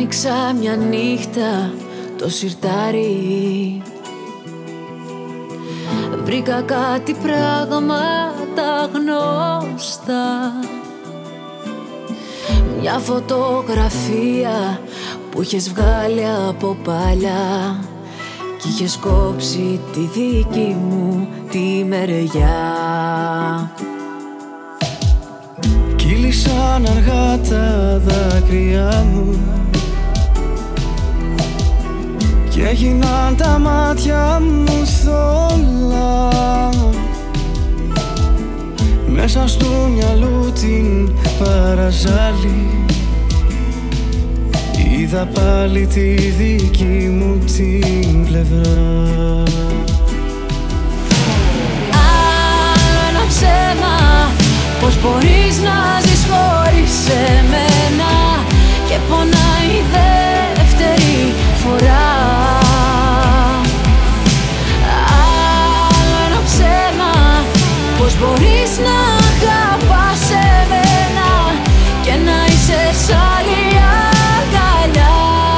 Άνοιξα μια νύχτα το σιρτάρι, βρήκα κάτι πράγματα γνώστα. Μια φωτογραφία που είχες βγάλει από παλιά κι είχες κόψει τη δική μου τη μεριά. Κύλησαν αργά τα δάκρυά μου και έγιναν τα μάτια μου θόλα. Μέσα στο μυαλό την παραζάλη είδα πάλι τη δική μου την πλευρά. Άλλο ένα ψέμα, πως μπορείς να ζεις χωρίς εμένα και πονάει η δεύτερη φορά. Άλλο ένα ψέμα, πως μπορείς να αγαπάς εμένα και να είσαι σ' άλλη αγκαλιά.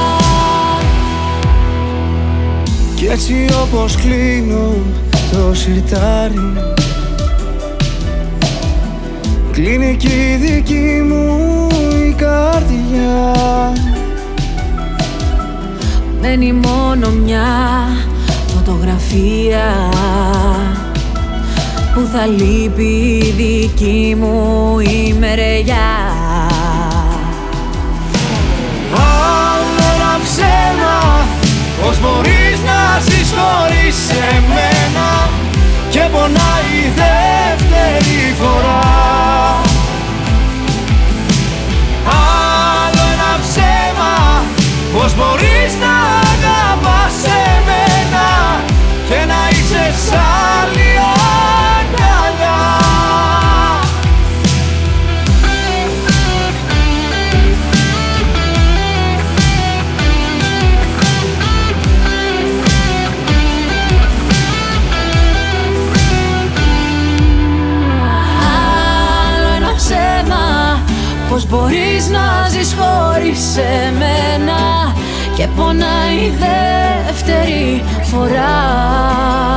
Κι έτσι όπως κλείνω το σιρτάρι, κλείνει κι η δική μου η καρδιά. Μένει μόνο μια φωτογραφία που θα λείπει η δική μου η μεριά. Άλλο ένα ψέμα, πως μπορείς να ζεις χωρίς εμένα και πονάει η δεύτερη φορά. Άλλο ένα ψέμα, πως μπορείς να αγαπάς εμένα και να είσαι σ' άλλη αγκαλιά. Πως μπορείς να ζεις χωρίς εμένα και πονάει η δεύτερη φορά.